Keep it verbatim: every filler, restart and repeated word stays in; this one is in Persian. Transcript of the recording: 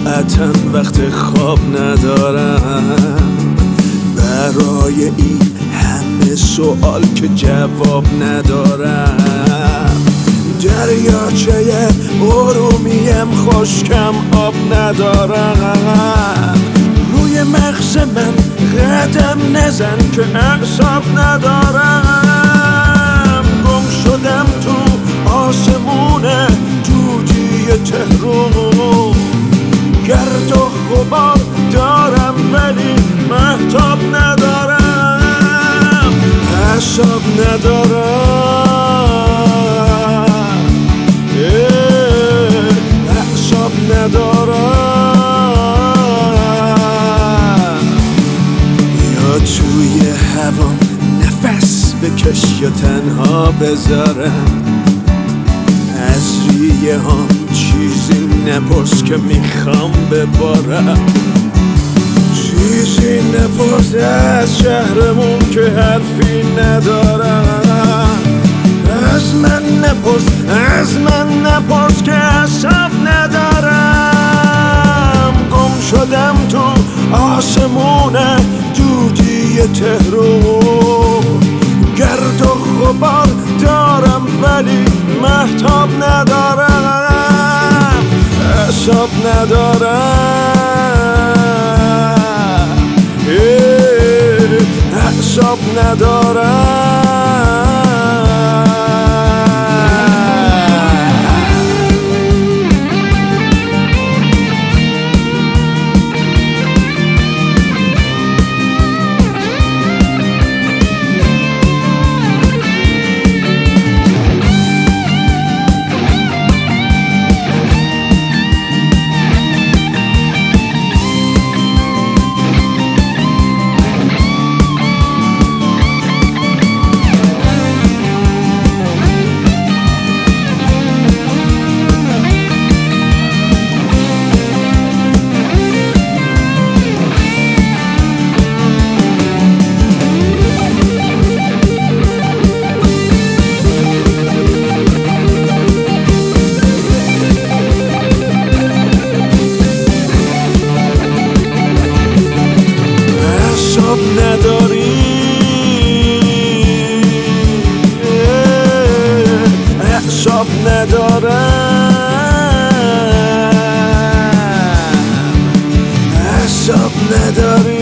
ساعتن وقت خواب ندارم برای این همه سوال که جواب ندارم. دریاچه ارومیم خشکم آب ندارم. روی مغز من قدم نزن که اعصاب ندارم. گم شدم تو آسمون دودی تهرون. گرد و غبار دارم ولی مهتاب ندارم. اعصاب ندارم. اعصاب ندارم. یا توی هوام نفس بکش یا تنها بذارم. از ریه هم چیزی نپرس که میخوام ببارم. چیزی نپرس از شهرمون که حرفی ندارم. از من نپرس از من نپرس که حساب ندارم. گم شدم تو آسمون دودی تهرون. گرد و غبار دارم ولی مهتاب ندارم. اعصاب ندارم. اعصاب ندارم. اعصاب نداری. اعصاب ندارم. اعصاب نداری.